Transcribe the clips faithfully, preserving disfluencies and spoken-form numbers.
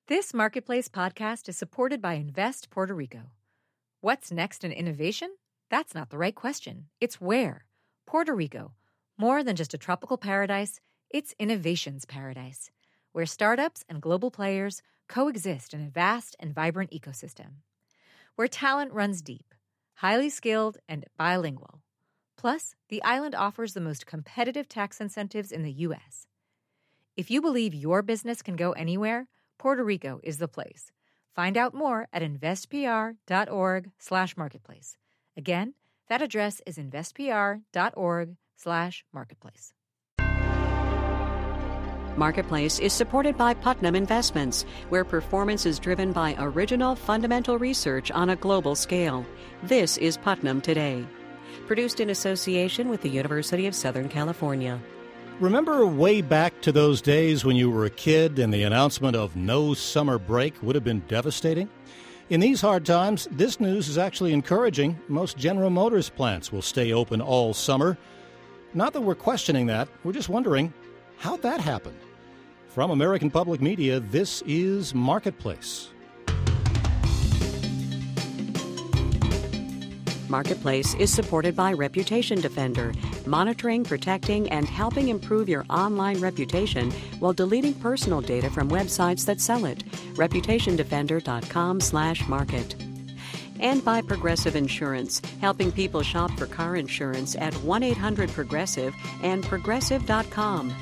This Marketplace podcast is supported by Invest Puerto Rico. What's next in innovation? That's not the right question. It's where. Puerto Rico. More than just a tropical paradise, it's innovation's paradise, where startups and global players coexist in a vast and vibrant ecosystem. Where talent runs deep, highly skilled, and bilingual. Plus, the island offers the most competitive tax incentives in the U S. If you believe your business can go anywhere, Puerto Rico is the place. Find out more at investpr.org slash marketplace. Again, that address is investpr.org slash marketplace. Marketplace is supported by Putnam Investments, where performance is driven by original fundamental research on a global scale. This is Putnam Today. Produced in association with the University of Southern California. Remember way back to those days when you were a kid and the announcement of no summer break would have been devastating? In these hard times, this news is actually encouraging. Most General Motors plants will stay open all summer. Not that we're questioning that, we're just wondering, how'd that happen? From American Public Media, this is Marketplace. Marketplace is supported by Reputation Defender, monitoring, protecting, and helping improve your online reputation while deleting personal data from websites that sell it. reputationdefender.com slash market. And by Progressive Insurance, helping people shop for car insurance at one eight hundred progressive and progressive dot com.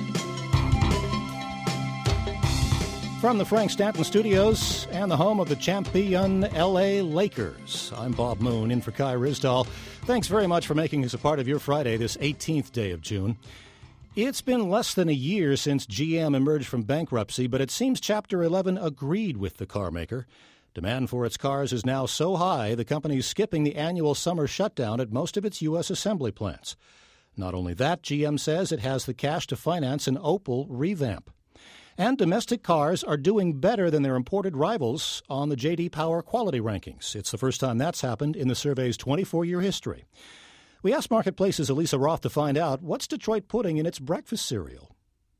From the Frank Stanton Studios and the home of the champion L A Lakers, I'm Bob Moon in for Kai Ryssdal. Thanks very much for making us a part of your Friday, this eighteenth day of June. It's been less than a year since G M emerged from bankruptcy, but it seems Chapter eleven agreed with the car maker. Demand for its cars is now so high, the company's skipping the annual summer shutdown at most of its U S assembly plants. Not only that, G M says it has the cash to finance an Opel revamp. And domestic cars are doing better than their imported rivals on the J D Power quality rankings. It's the first time that's happened in the survey's twenty-four-year history. We asked Marketplace's Elisa Roth to find out what's Detroit putting in its breakfast cereal.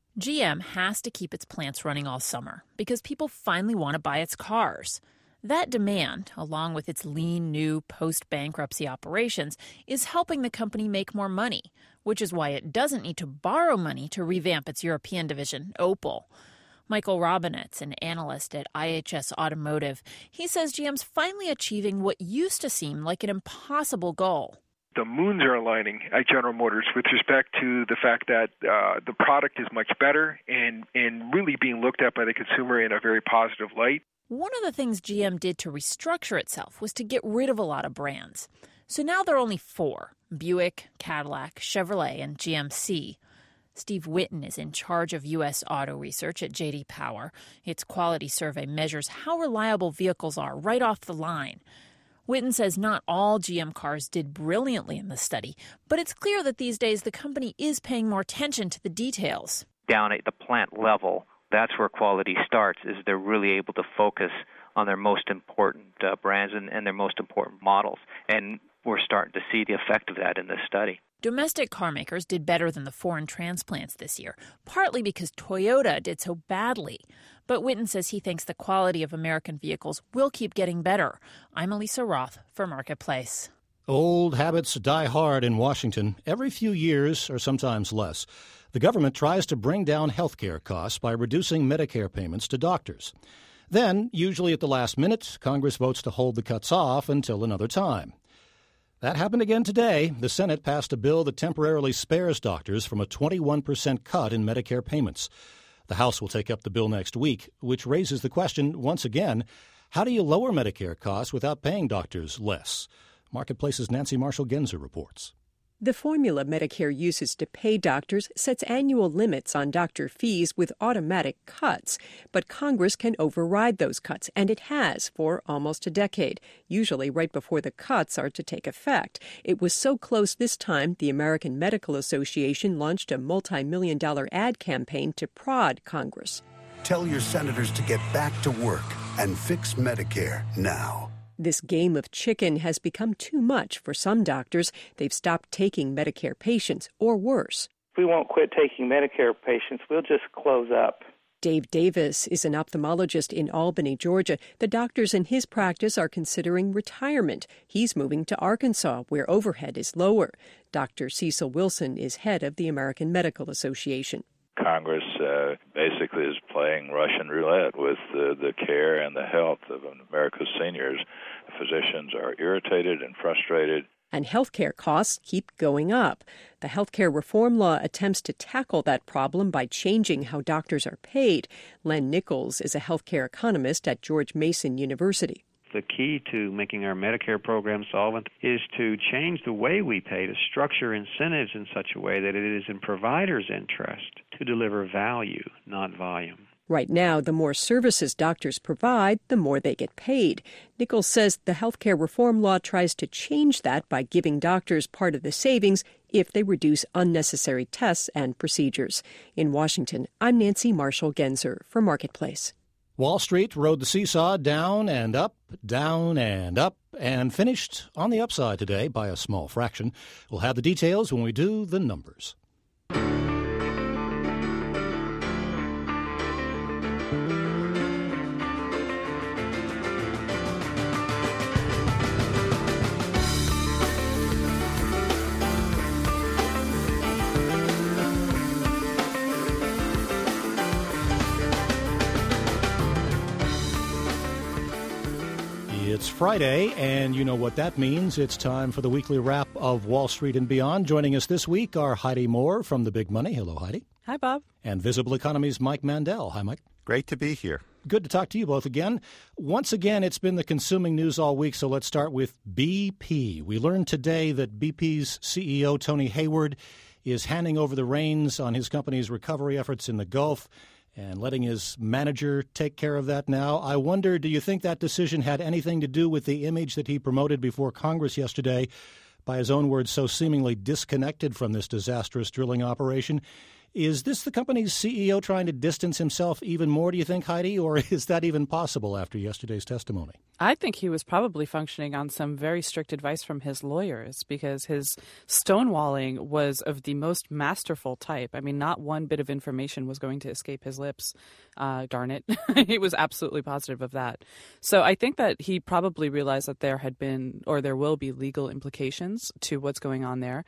G M has to keep its plants running all summer because people finally want to buy its cars. That demand, along with its lean, new post-bankruptcy operations, is helping the company make more money, which is why it doesn't need to borrow money to revamp its European division, Opel. Michael Robinetz, an analyst at I H S Automotive, he says G M's finally achieving what used to seem like an impossible goal. The moons are aligning at General Motors with respect to the fact that uh, the product is much better and, and really being looked at by the consumer in a very positive light. One of the things G M did to restructure itself was to get rid of a lot of brands. So now there are only four: Buick, Cadillac, Chevrolet, and G M C. Steve Witten is in charge of U S auto research at J D Power. Its quality survey measures how reliable vehicles are right off the line. Witten says not all G M cars did brilliantly in the study, but it's clear that these days the company is paying more attention to the details. Down at the plant level, that's where quality starts, is they're really able to focus on their most important uh, brands and, and their most important models. And we're starting to see the effect of that in this study. Domestic car makers did better than the foreign transplants this year, partly because Toyota did so badly. But Witten says he thinks the quality of American vehicles will keep getting better. I'm Elisa Roth for Marketplace. Old habits die hard in Washington. Every few years, or sometimes less, the government tries to bring down health care costs by reducing Medicare payments to doctors. Then, usually at the last minute, Congress votes to hold the cuts off until another time. That happened again today. The Senate passed a bill that temporarily spares doctors from a twenty-one percent cut in Medicare payments. The House will take up the bill next week, which raises the question, once again, how do you lower Medicare costs without paying doctors less? Marketplace's Nancy Marshall-Genzer reports. The formula Medicare uses to pay doctors sets annual limits on doctor fees with automatic cuts, but Congress can override those cuts, and it has for almost a decade, usually right before the cuts are to take effect. It was so close this time, the American Medical Association launched a multi-million dollar ad campaign to prod Congress. Tell your senators to get back to work and fix Medicare now. This game of chicken has become too much for some doctors. They've stopped taking Medicare patients, or worse. If we won't quit taking Medicare patients, we'll just close up. Dave Davis is an ophthalmologist in Albany, Georgia. The doctors in his practice are considering retirement. He's moving to Arkansas, where overhead is lower. Doctor Cecil Wilson is head of the American Medical Association. Congress uh, basically is playing Russian roulette with uh, the care and the health of America's seniors. Physicians are irritated and frustrated. And healthcare costs keep going up. The healthcare reform law attempts to tackle that problem by changing how doctors are paid. Len Nichols is a healthcare economist at George Mason University. The key to making our Medicare program solvent is to change the way we pay, to structure incentives in such a way that it is in providers' interest to deliver value, not volume. Right now, the more services doctors provide, the more they get paid. Nichols says the healthcare reform law tries to change that by giving doctors part of the savings if they reduce unnecessary tests and procedures. In Washington, I'm Nancy Marshall-Genzer for Marketplace. Wall Street rode the seesaw down and up, down and up, and finished on the upside today by a small fraction. We'll have the details when we do the numbers. It's Friday, and you know what that means. It's time for the weekly wrap of Wall Street and Beyond. Joining us this week are Heidi Moore from The Big Money. Hello, Heidi. Hi, Bob. And Visible Economy's Mike Mandel. Hi, Mike. Great to be here. Good to talk to you both again. Once again, it's been the consuming news all week, so let's start with B P. We learned today that B P's C E O, Tony Hayward, is handing over the reins on his company's recovery efforts in the Gulf and letting his manager take care of that now. I wonder, do you think that decision had anything to do with the image that he promoted before Congress yesterday, by his own words, so seemingly disconnected from this disastrous drilling operation? Is this the company's C E O trying to distance himself even more, do you think, Heidi, or is that even possible after yesterday's testimony? I think he was probably functioning on some very strict advice from his lawyers, because his stonewalling was of the most masterful type. I mean, not one bit of information was going to escape his lips. Uh, darn it. He was absolutely positive of that. So I think that he probably realized that there had been, or there will be, legal implications to what's going on there.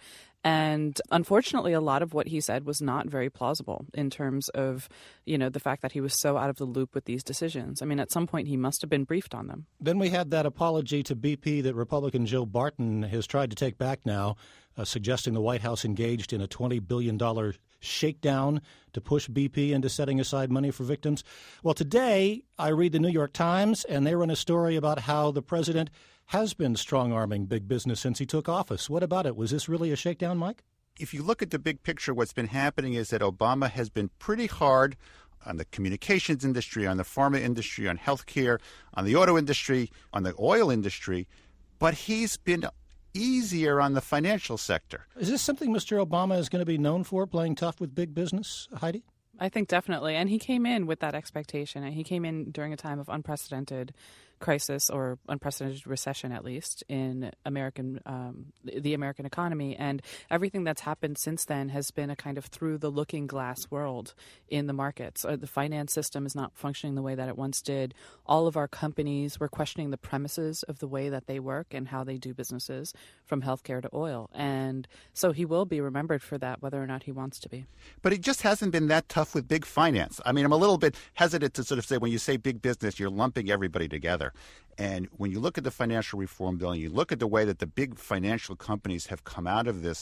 And unfortunately, a lot of what he said was not very plausible in terms of, you know, the fact that he was so out of the loop with these decisions. I mean, at some point, he must have been briefed on them. Then we had that apology to B P that Republican Joe Barton has tried to take back now, uh, suggesting the White House engaged in a twenty billion dollars shakedown to push B P into setting aside money for victims. Well, today I read the New York Times, and they run a story about how the president has been strong-arming big business since he took office. What about it? Was this really a shakedown, Mike? If you look at the big picture, what's been happening is that Obama has been pretty hard on the communications industry, on the pharma industry, on healthcare, on the auto industry, on the oil industry, but he's been easier on the financial sector. Is this something Mister Obama is going to be known for, playing tough with big business, Heidi? I think definitely. And he came in with that expectation. And he came in during a time of unprecedented crisis, or unprecedented recession, at least, in American um, the American economy. And everything that's happened since then has been a kind of through the looking glass world in the markets. Uh, the finance system is not functioning the way that it once did. All of our companies were questioning the premises of the way that they work and how they do businesses, from healthcare to oil. And so he will be remembered for that, whether or not he wants to be. But he just hasn't been that tough with big finance. I mean, I'm a little bit hesitant to sort of say, when you say big business, you're lumping everybody together. And when you look at the financial reform bill and you look at the way that the big financial companies have come out of this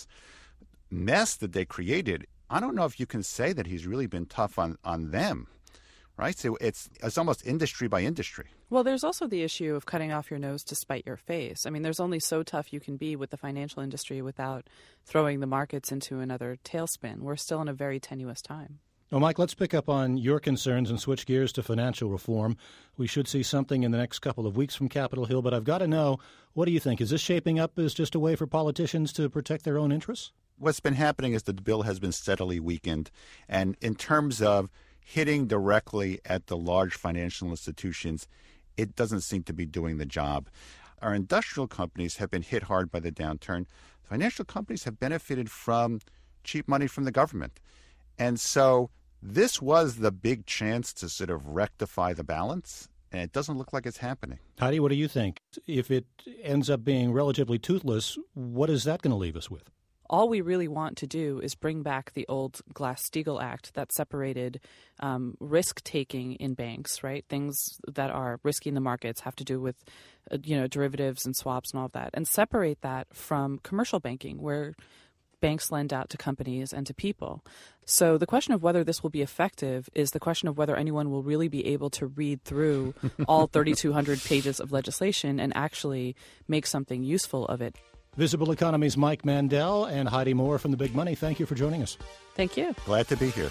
mess that they created, I don't know if you can say that he's really been tough on, on them, right? So it's it's almost industry by industry. Well, there's also the issue of cutting off your nose to spite your face. I mean, there's only so tough you can be with the financial industry without throwing the markets into another tailspin. We're still in a very tenuous time. Well, Mike, let's pick up on your concerns and switch gears to financial reform. We should see something in the next couple of weeks from Capitol Hill, but I've got to know, what do you think? Is this shaping up as just a way for politicians to protect their own interests? What's been happening is that the bill has been steadily weakened. And in terms of hitting directly at the large financial institutions, it doesn't seem to be doing the job. Our industrial companies have been hit hard by the downturn. Financial companies have benefited from cheap money from the government. And so This was the big chance to sort of rectify the balance, and it doesn't look like it's happening. Heidi, what do you think? If it ends up being relatively toothless, what is that going to leave us with? All we really want to do is bring back the old Glass-Steagall Act that separated um, risk-taking in banks, right? Things that are risky in the markets have to do with, uh, you know, derivatives and swaps and all of that, and separate that from commercial banking, where banks lend out to companies and to people. So the question of whether this will be effective is the question of whether anyone will really be able to read through all thirty-two hundred pages of legislation and actually make something useful of it. Visible Economy's Mike Mandel and Heidi Moore from The Big Money. Thank you for joining us. Thank you. Glad to be here.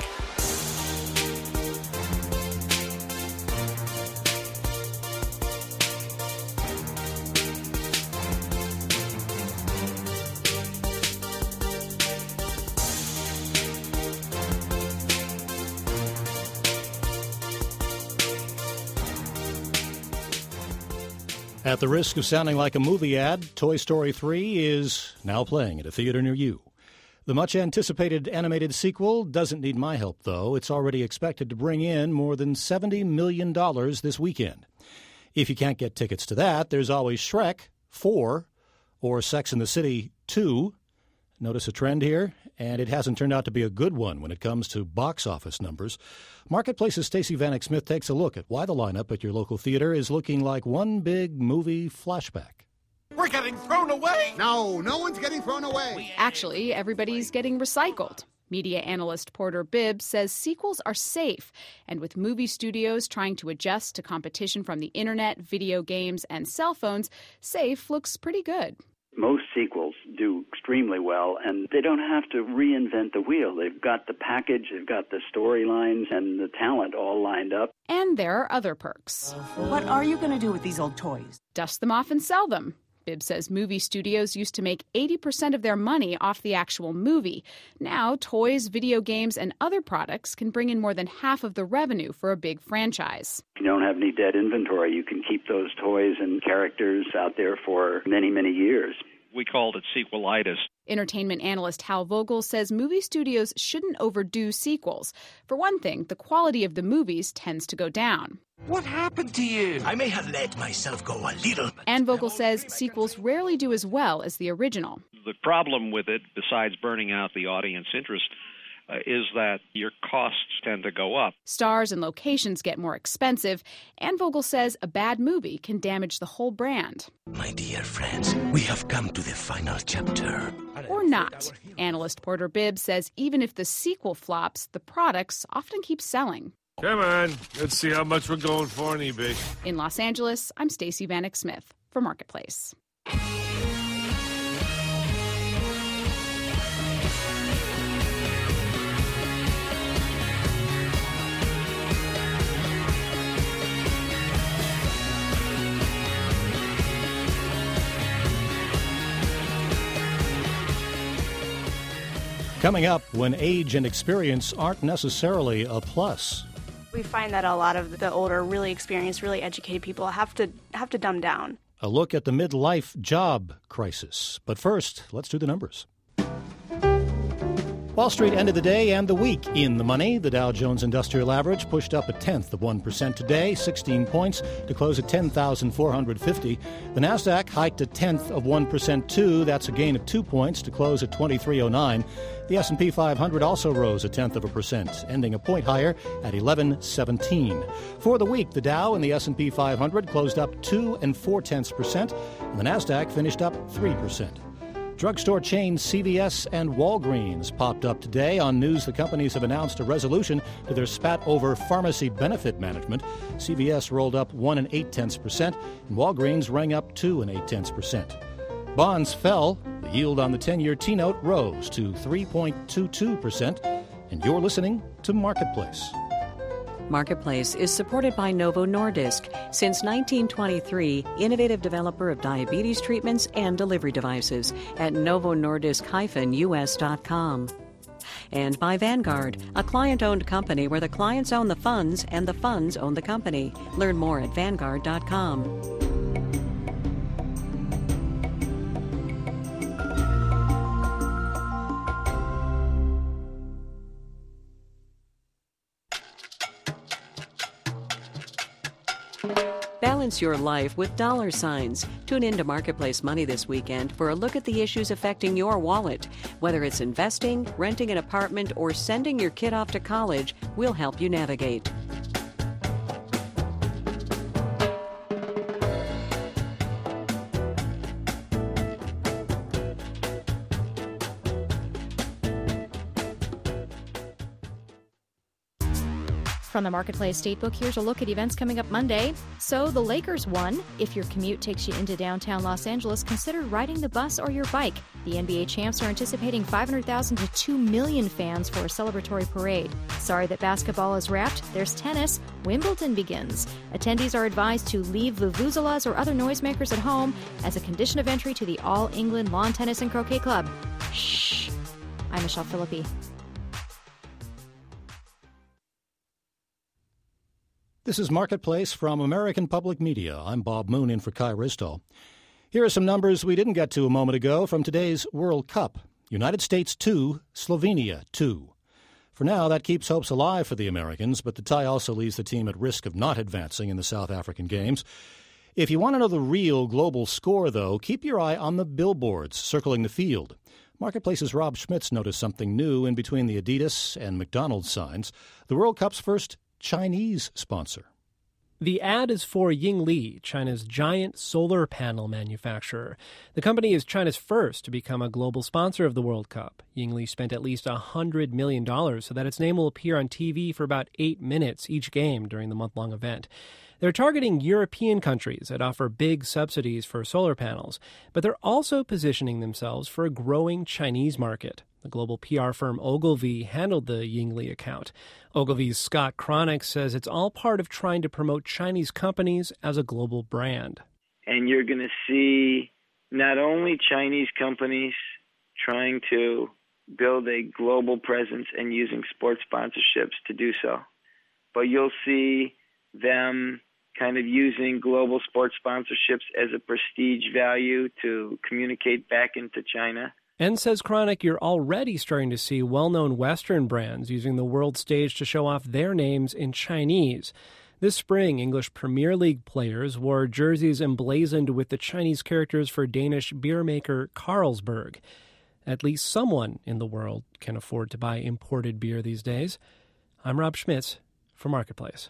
At the risk of sounding like a movie ad, Toy Story three is now playing at a theater near you. The much-anticipated animated sequel doesn't need my help, though. It's already expected to bring in more than seventy million dollars this weekend. If you can't get tickets to that, there's always Shrek four or Sex and the City two. Notice a trend here? And it hasn't turned out to be a good one when it comes to box office numbers. Marketplace's Stacey Vanek Smith takes a look at why the lineup at your local theater is looking like one big movie flashback. We're getting thrown away! No, no one's getting thrown away. Actually, everybody's getting recycled. Media analyst Porter Bibbs says sequels are safe, and with movie studios trying to adjust to competition from the internet, video games, and cell phones, safe looks pretty good. Most sequels do extremely well, and they don't have to reinvent the wheel. They've got the package, they've got the storylines, and the talent all lined up. And there are other perks. What are you going to do with these old toys? Dust them off and sell them. Bibbs says movie studios used to make eighty percent of their money off the actual movie. Now, toys, video games, and other products can bring in more than half of the revenue for a big franchise. If you don't have any dead inventory, you can keep those toys and characters out there for many, many years. We called it sequelitis. Entertainment analyst Hal Vogel says movie studios shouldn't overdo sequels. For one thing, the quality of the movies tends to go down. What happened to you? I may have let myself go a little. And Vogel says sequels rarely do as well as the original. The problem with it, besides burning out the audience interest, Uh, is that your costs tend to go up. Stars and locations get more expensive, and Vogel says a bad movie can damage the whole brand. My dear friends, we have come to the final chapter. Or not. Analyst Porter Bibbs says even if the sequel flops, the products often keep selling. Come on, let's see how much we're going for on eBay. In Los Angeles, I'm Stacey Vanek Smith for Marketplace. Coming up, when age and experience aren't necessarily a plus. We find that a lot of the older, really experienced, really educated people have to have to dumb down. A look at the midlife job crisis. But first, let's do the numbers. Wall Street ended the day and the week in the money. The Dow Jones Industrial Average pushed up a tenth of one percent today, sixteen points, to close at ten thousand four hundred fifty. The Nasdaq hiked a tenth of one percent too. That's a gain of two points to close at twenty-three oh nine. The S and P five hundred also rose a tenth of a percent, ending a point higher at eleven seventeen. For the week, the Dow and the S and P five hundred closed up two and four tenths percent, and the Nasdaq finished up three percent. Drugstore chains C V S and Walgreens popped up today on news the companies have announced a resolution to their spat over pharmacy benefit management. C V S rolled up one and eight tenths percent, and Walgreens rang up two and eight tenths percent. Bonds fell. The yield on the ten-year T-note rose to three point two two percent, and you're listening to Marketplace. Marketplace is supported by Novo Nordisk. Since nineteen twenty-three, innovative developer of diabetes treatments and delivery devices at novo nordisk dash u s dot com. And by Vanguard, a client-owned company where the clients own the funds and the funds own the company. Learn more at vanguard dot com. Balance your life with dollar signs. Tune in to Marketplace Money this weekend for a look at the issues affecting your wallet. Whether it's investing, renting an apartment, or sending your kid off to college, we'll help you navigate. From the Marketplace Statebook, here's a look at events coming up Monday. So the Lakers won. If your commute takes you into downtown Los Angeles, consider riding the bus or your bike. The N B A champs are anticipating five hundred thousand to two million fans for a celebratory parade. Sorry that basketball is wrapped. There's tennis. Wimbledon begins. Attendees are advised to leave vuvuzelas or other noisemakers at home as a condition of entry to the All England Lawn Tennis and Croquet Club. Shh. I'm Michelle Philippi. This is Marketplace from American Public Media. I'm Bob Moon in for Kai Risdall. Here are some numbers we didn't get to a moment ago from today's World Cup. United States two, Slovenia two. For now, that keeps hopes alive for the Americans, but the tie also leaves the team at risk of not advancing in the South African Games. If you want to know the real global score, though, keep your eye on the billboards circling the field. Marketplace's Rob Schmitz noticed something new in between the Adidas and McDonald's signs. The World Cup's first Chinese sponsor. The ad is for Yingli, China's giant solar panel manufacturer. The company is China's first to become a global sponsor of the World Cup. Yingli spent at least one hundred million dollars so that its name will appear on T V for about eight minutes each game during the month-long event. They're targeting European countries that offer big subsidies for solar panels, but they're also positioning themselves for a growing Chinese market. The global P R firm Ogilvy handled the Yingli account. Ogilvy's Scott Cronick says it's all part of trying to promote Chinese companies as a global brand. And you're going to see not only Chinese companies trying to build a global presence and using sports sponsorships to do so, but you'll see them kind of using global sports sponsorships as a prestige value to communicate back into China. And says Cronick, you're already starting to see well-known Western brands using the world stage to show off their names in Chinese. This spring, English Premier League players wore jerseys emblazoned with the Chinese characters for Danish beer maker Carlsberg. At least someone in the world can afford to buy imported beer these days. I'm Rob Schmitz for Marketplace.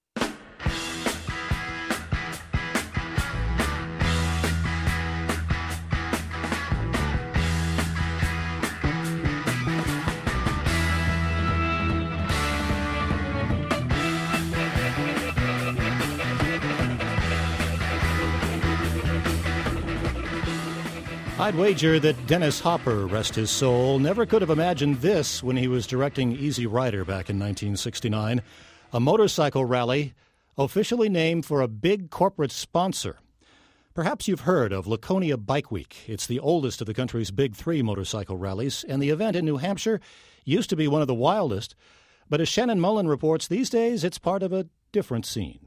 I'd wager that Dennis Hopper, rest his soul, never could have imagined this when he was directing Easy Rider back in nineteen sixty-nine, a motorcycle rally officially named for a big corporate sponsor. Perhaps you've heard of Laconia Bike Week. It's the oldest of the country's big three motorcycle rallies, and the event in New Hampshire used to be one of the wildest. But as Shannon Mullen reports, these days it's part of a different scene.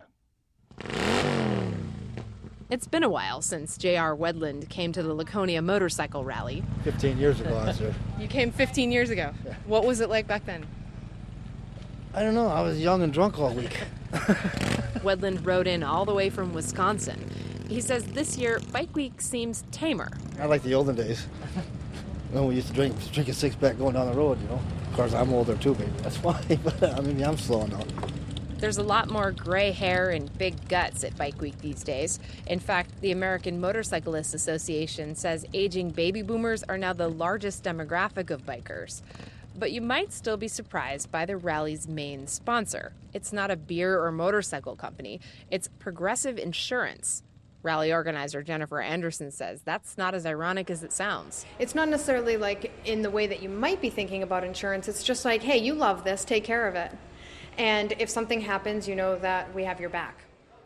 It's been a while since J R Wedland came to the Laconia Motorcycle Rally. fifteen years ago, I was there. You came fifteen years ago? Yeah. What was it like back then? I don't know. I was young and drunk all week. Wedland rode in all the way from Wisconsin. He says this year, Bike Week seems tamer. Not like the olden days. When we used to drink, drink a six-pack going down the road, you know. Of course, I'm older too, maybe. That's why, but I mean, I'm slowing down. There's a lot more gray hair and big guts at Bike Week these days. In fact, the American Motorcyclists Association says aging baby boomers are now the largest demographic of bikers. But you might still be surprised by the rally's main sponsor. It's not a beer or motorcycle company. It's Progressive Insurance. Rally organizer Jennifer Anderson says that's not as ironic as it sounds. It's not necessarily like in the way that you might be thinking about insurance. It's just like, hey, you love this, take care of it. And if something happens, you know that we have your back.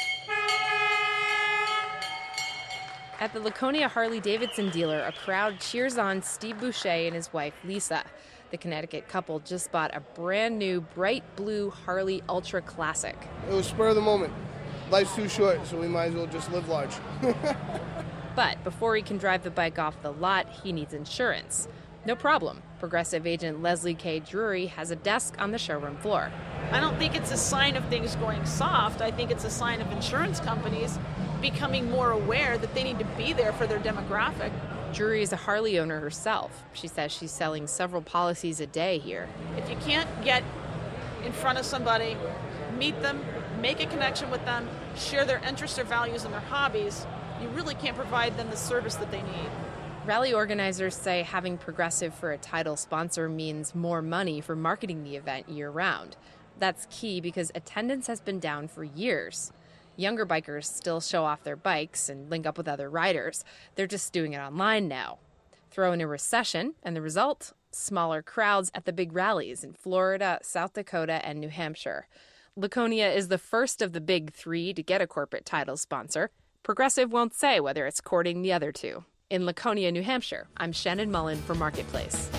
At the Laconia Harley-Davidson dealer, a crowd cheers on Steve Boucher and his wife, Lisa. The Connecticut couple just bought a brand new bright blue Harley Ultra Classic. It was spur of the moment. Life's too short, so we might as well just live large. But before he can drive the bike off the lot, he needs insurance. No problem. Progressive agent Leslie K. Drury has a desk on the showroom floor. I don't think it's a sign of things going soft. I think it's a sign of insurance companies becoming more aware that they need to be there for their demographic. Drury is a Harley owner herself. She says she's selling several policies a day here. If you can't get in front of somebody, meet them, make a connection with them, share their interests, their values, and their hobbies, you really can't provide them the service that they need. Rally organizers say having Progressive for a title sponsor means more money for marketing the event year-round. That's key because attendance has been down for years. Younger bikers still show off their bikes and link up with other riders. They're just doing it online now. Throw in a recession, and the result? Smaller crowds at the big rallies in Florida, South Dakota, and New Hampshire. Laconia is the first of the big three to get a corporate title sponsor. Progressive won't say whether it's courting the other two. In Laconia, New Hampshire, I'm Shannon Mullen for Marketplace.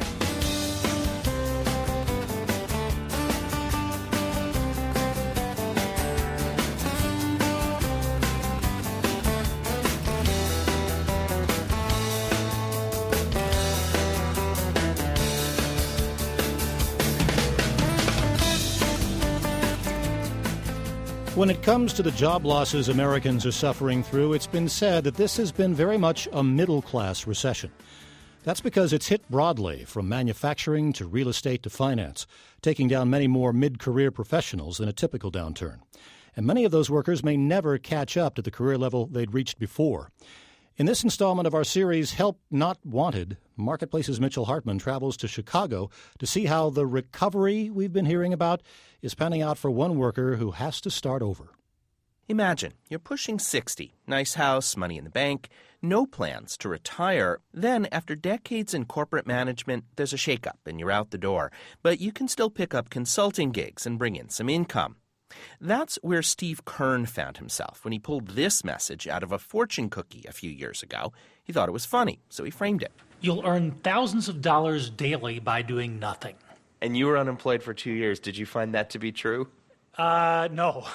When it comes to the job losses Americans are suffering through, it's been said that this has been very much a middle-class recession. That's because it's hit broadly, from manufacturing to real estate to finance, taking down many more mid-career professionals than a typical downturn. And many of those workers may never catch up to the career level they'd reached before. In this installment of our series, Help Not Wanted, Marketplace's Mitchell Hartman travels to Chicago to see how the recovery we've been hearing about is panning out for one worker who has to start over. Imagine you're pushing sixty, nice house, money in the bank, no plans to retire. Then, after decades in corporate management, there's a shakeup and you're out the door. But you can still pick up consulting gigs and bring in some income. That's where Steve Kern found himself when he pulled this message out of a fortune cookie a few years ago. He thought it was funny, so he framed it. You'll earn thousands of dollars daily by doing nothing. And you were unemployed for two years. Did you find that to be true? Uh, no.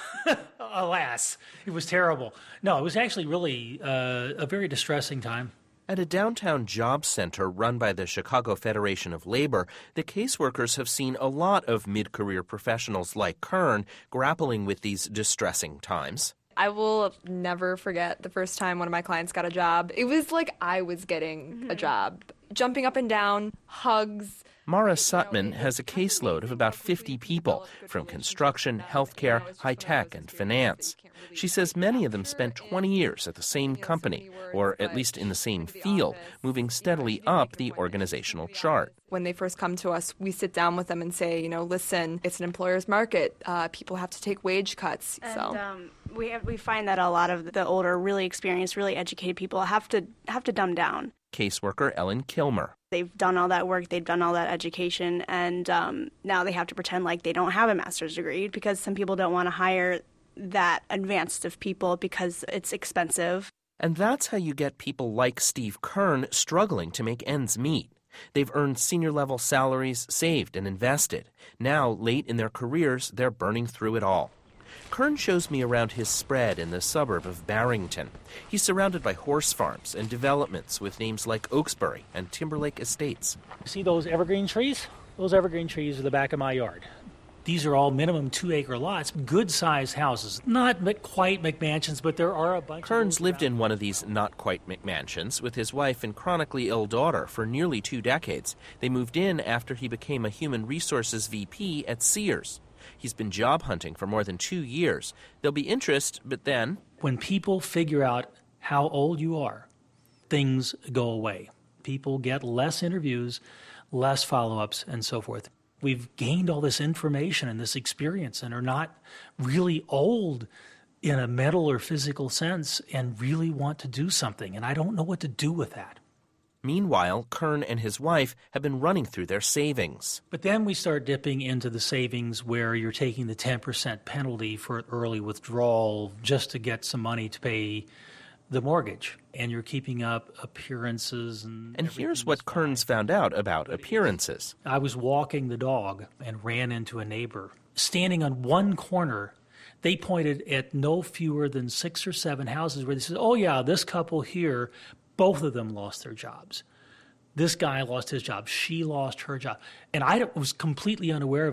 Alas, it was terrible. No, it was actually really uh, a very distressing time. At a downtown job center run by the Chicago Federation of Labor, the caseworkers have seen a lot of mid-career professionals like Kern grappling with these distressing times. I will never forget the first time one of my clients got a job. It was like I was getting mm-hmm. a job. Jumping up and down, hugs. Mara Sutman has a caseload of about fifty people from construction, healthcare, high-tech, and finance. She says many of them spent twenty years at the same company, or at least in the same field, moving steadily up the organizational chart. When they first come to us, we sit down with them and say, you know, listen, it's an employer's market. Uh, people have to take wage cuts. And, so um, we have, we find that a lot of the older, really experienced, really educated people have to have to dumb down. Caseworker Ellen Kilmer. They've done all that work, they've done all that education, and um, now they have to pretend like they don't have a master's degree because some people don't want to hire that advanced of people because it's expensive. And that's how you get people like Steve Kern struggling to make ends meet. They've earned senior-level salaries, saved and invested. Now, late in their careers, they're burning through it all. Kern shows me around his spread in the suburb of Barrington. He's surrounded by horse farms and developments with names like Oaksbury and Timberlake Estates. See those evergreen trees? Those evergreen trees are the back of my yard. These are all minimum two-acre lots, good-sized houses. Not quite McMansions, but there are a bunch Kern's of lived in one of these not-quite McMansions with his wife and chronically ill daughter for nearly two decades. They moved in after he became a human resources V P at Sears. He's been job hunting for more than two years. There'll be interest, but then... When people figure out how old you are, things go away. People get less interviews, less follow-ups, and so forth. We've gained all this information and this experience and are not really old in a mental or physical sense and really want to do something, and I don't know what to do with that. Meanwhile, Kern and his wife have been running through their savings. But then we start dipping into the savings where you're taking the ten percent penalty for an early withdrawal just to get some money to pay the mortgage. And you're keeping up appearances. And, and here's what Kern's found out about appearances. I was walking the dog and ran into a neighbor. Standing on one corner, they pointed at no fewer than six or seven houses where they said, oh yeah, this couple here, both of them lost their jobs. This guy lost his job. She lost her job. And I was completely unaware of it.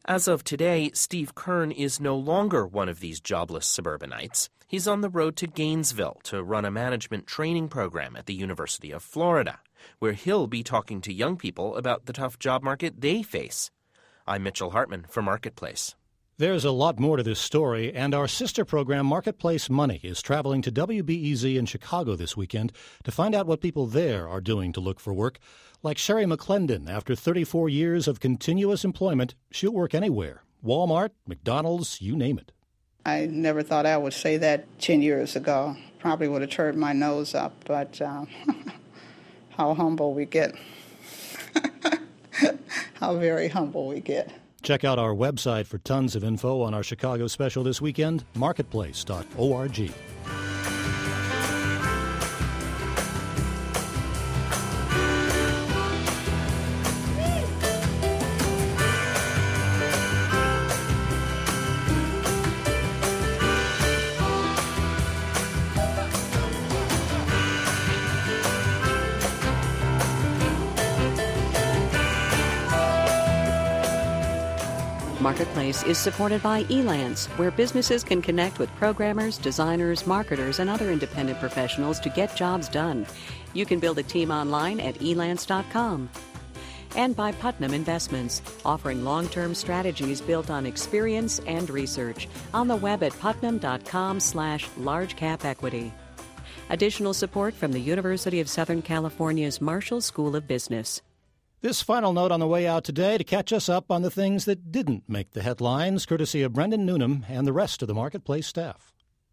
As of today, Steve Kern is no longer one of these jobless suburbanites. He's on the road to Gainesville to run a management training program at the University of Florida, where he'll be talking to young people about the tough job market they face. I'm Mitchell Hartman for Marketplace. There's a lot more to this story, and our sister program, Marketplace Money, is traveling to W B E Z in Chicago this weekend to find out what people there are doing to look for work. Like Sherry McClendon, after thirty-four years of continuous employment, she'll work anywhere. Walmart, McDonald's, you name it. I never thought I would say that ten years ago. Probably would have turned my nose up, but uh, how humble we get. How very humble we get. Check out our website for tons of info on our Chicago special this weekend, marketplace dot org. Marketplace is supported by Elance, where businesses can connect with programmers, designers, marketers, and other independent professionals to get jobs done. You can build a team online at elance dot com. And by Putnam Investments, offering long-term strategies built on experience and research on the web at putnam dot com slash large cap equity. Additional support from the University of Southern California's Marshall School of Business. This final note on the way out today to catch us up on the things that didn't make the headlines, courtesy of Brendan Noonan and the rest of the Marketplace staff.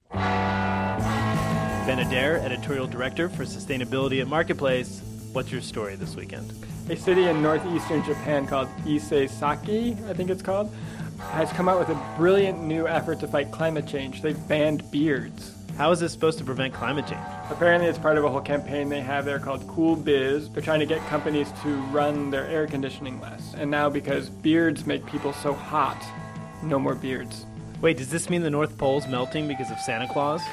Ben Adair, Editorial Director for Sustainability at Marketplace. What's your story this weekend? A city in northeastern Japan called Ise-Saki, I think it's called, has come out with a brilliant new effort to fight climate change. They've banned beards. How is this supposed to prevent climate change? Apparently it's part of a whole campaign they have there called Cool Biz. They're trying to get companies to run their air conditioning less. And now because beards make people so hot, no more beards. Wait, does this mean the North Pole's melting because of Santa Claus?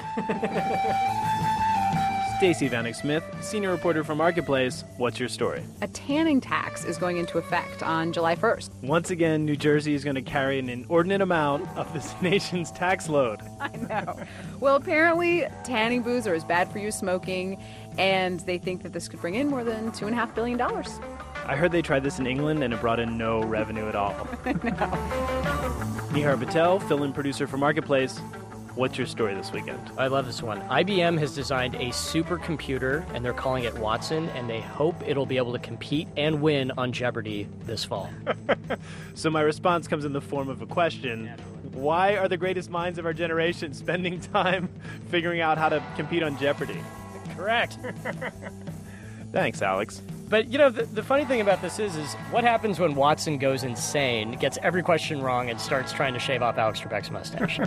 Stacey Vanek Smith, senior reporter for Marketplace. What's your story? A tanning tax is going into effect on July first. Once again, New Jersey is going to carry an inordinate amount of this nation's tax load. I know. Well, apparently tanning booths are as bad for you as smoking, and they think that this could bring in more than two point five billion dollars. I heard they tried this in England, and it brought in no revenue at all. I know. Nihar Patel, fill-in producer for Marketplace. What's your story this weekend? I love this one. I B M has designed a supercomputer, and they're calling it Watson, and they hope it'll be able to compete and win on Jeopardy this fall. So my response comes in the form of a question. Why are the greatest minds of our generation spending time figuring out how to compete on Jeopardy? Correct. Thanks, Alex. But, you know, the, the funny thing about this is, is what happens when Watson goes insane, gets every question wrong, and starts trying to shave off Alex Trebek's mustache?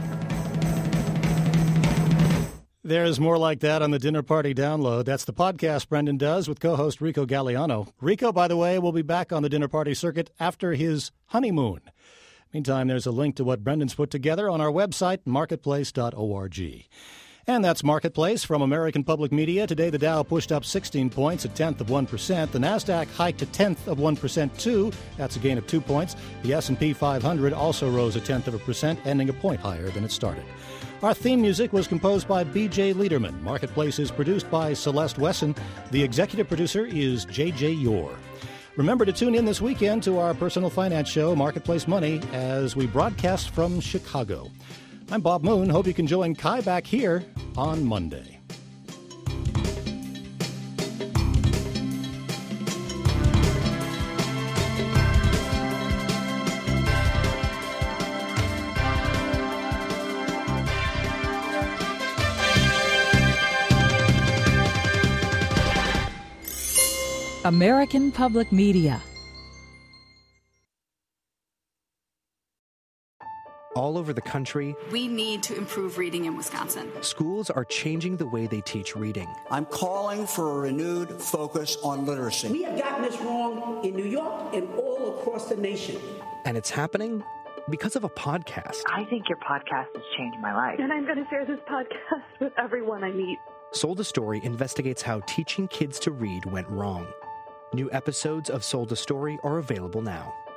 There's more like that on the Dinner Party download. That's the podcast Brendan does with co-host Rico Galliano. Rico, by the way, will be back on the Dinner Party circuit after his honeymoon. Meantime, there's a link to what Brendan's put together on our website, marketplace dot org. And that's Marketplace from American Public Media. Today, the Dow pushed up sixteen points, a tenth of one percent. The Nasdaq hiked a tenth of one percent, too. That's a gain of two points. The S and P five hundred also rose a tenth of a percent, ending a point higher than it started. Our theme music was composed by B J Liederman. Marketplace is produced by Celeste Wesson. The executive producer is J J Yore. Remember to tune in this weekend to our personal finance show, Marketplace Money, as we broadcast from Chicago. I'm Bob Moon. Hope you can join Kai back here on Monday. American Public Media. All over the country, we need to improve reading in Wisconsin. Schools are changing the way they teach reading. I'm calling for a renewed focus on literacy. We have gotten this wrong in New York and all across the nation. And it's happening because of a podcast. I think your podcast has changed my life. And I'm going to share this podcast with everyone I meet. Sold a Story investigates how teaching kids to read went wrong. New episodes of Sold a Story are available now.